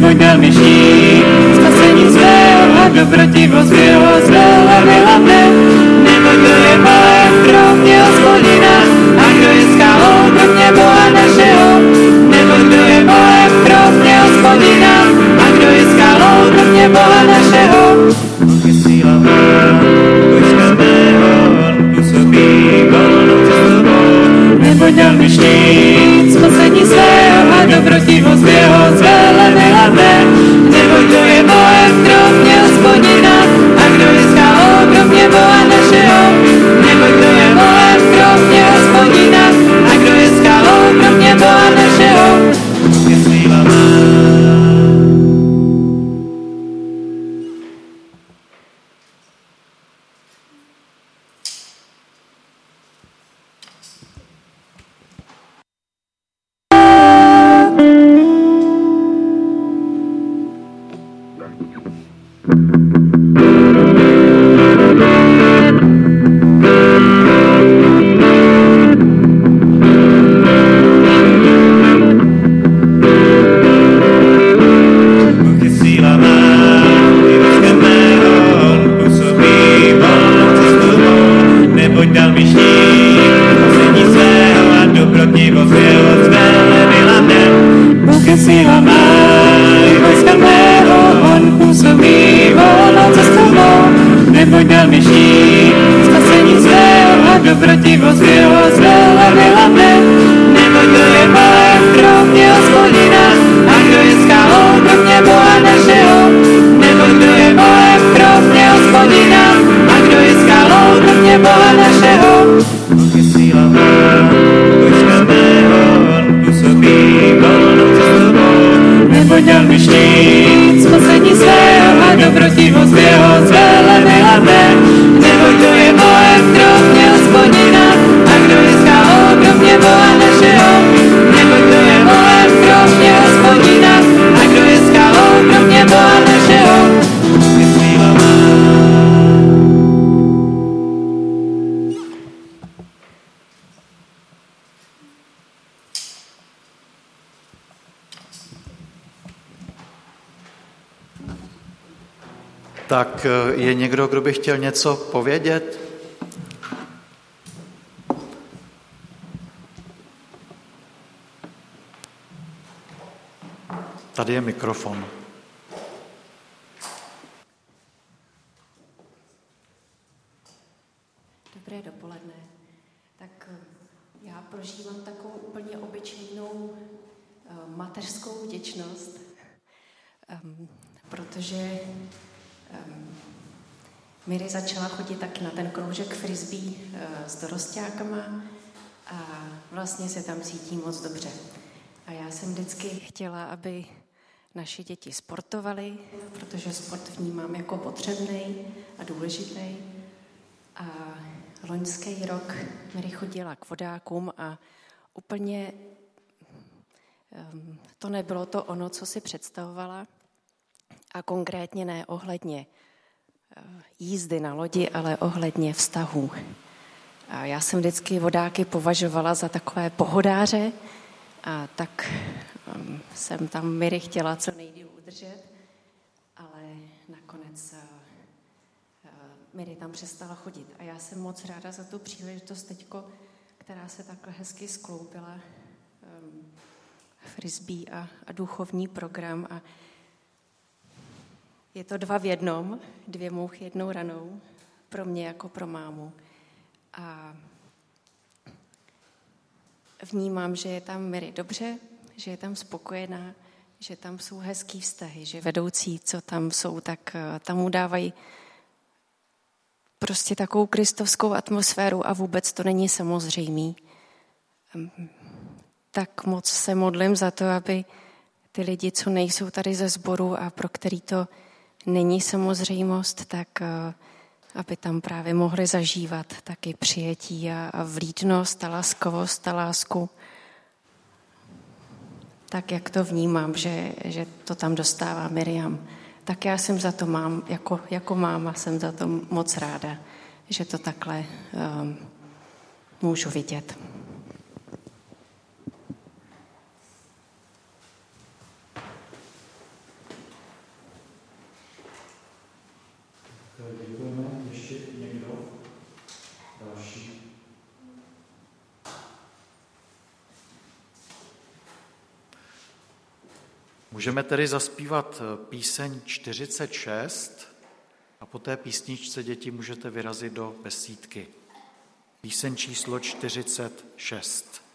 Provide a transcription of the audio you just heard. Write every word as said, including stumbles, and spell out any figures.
neboť dal mi štít spasení svého a dobrotivost jeho zvelebila mne. Neboť to je bohem pro mě Hospodina, a kdo je skálou pro mě Boha našeho. Neboť to je bohem pro mě Hospodina, a kdo je skálou pro mě Boha našeho. Bůh je síla má, Božka mého, on působí volnou cestou. Neboť dal mi štít spasení svého a dobrotivost jeho zvelebila mne. Neboť to je bohem pro mě Hospodina, a kdo je skálou pro mě Boha našeho. Neboť to je bohem pro mě Hospodina, a kdo je skálou pro mě Boha našeho. Bůh je síla má. Tak je někdo, kdo by chtěl něco povědět? Tady je mikrofon. Dobré dopoledne. Tak já prožívám takovou úplně obyčejnou mateřskou vděčnost, protože Miri začala chodit taky na ten kroužek frisbee s dorosťákama a vlastně se tam cítí moc dobře. A já jsem vždycky chtěla, aby naše děti sportovaly, protože sport vnímám jako potřebný a důležitý. A loňský rok Miri chodila k vodákům a úplně um, to nebylo to ono, co si představovala. A konkrétně ne ohledně jízdy na lodi, ale ohledně vztahů. A já jsem vždycky vodáky považovala za takové pohodáře, a tak um, jsem tam Miri chtěla co nejdýl udržet, ale nakonec uh, uh, Miri tam přestala chodit. A já jsem moc ráda za tu příležitost teďko, která se takhle hezky skloubila, um, frisbee a, a duchovní program. A je to dva v jednom, dvě mouchy jednou ranou, pro mě jako pro mámu. A vnímám, že je tam Miri dobře, že je tam spokojená, že tam jsou hezký vztahy, že vedoucí, co tam jsou, tak tam mu dávají prostě takovou kristovskou atmosféru a vůbec to není samozřejmý. Tak moc se modlím za to, aby ty lidi, co nejsou tady ze sboru a pro který to není samozřejmost, tak aby tam právě mohli zažívat taky přijetí a, a vlídnost a laskavost a lásku. Tak, jak to vnímám, že, že to tam dostává Miriam. Tak já jsem za to mám, jako, jako máma jsem za to moc ráda, že to takhle um, můžu vidět. Můžeme tedy zaspívat píseň čtyřicet šest a po té písničce děti můžete vyrazit do besídky. Píseň číslo čtyřicet šest.